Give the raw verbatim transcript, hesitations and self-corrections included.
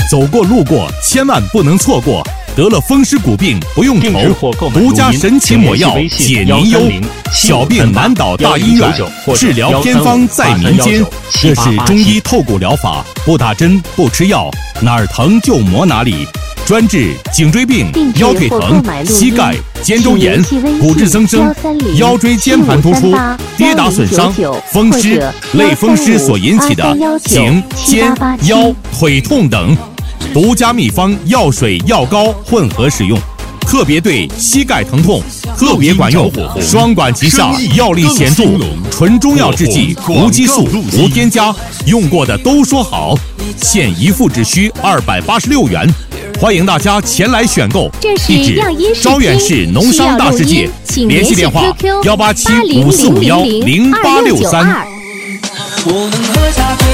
走过路过千万不能错过。得了风湿骨病不用愁，独家神奇抹药解您忧。小病难倒大医院，治疗偏方在民间。这是中医透骨疗法，不打针不吃药，哪儿疼就抹哪里。专治颈椎病、腰腿疼、膝盖、肩周炎、骨质增生、腰椎间盘突出、跌打损伤、风湿、类风湿所引起的颈、肩、腰、腿痛等。独家秘方药水药膏混合使用，特别对膝盖疼痛特别管用，双管齐下，药力显著，纯中药制剂，无激素，无添加，用过的都说好。现一副只需二百八十六元，欢迎大家前来选购。地址：招远市农商大世界，联系电话：幺八七五四五幺零八六三。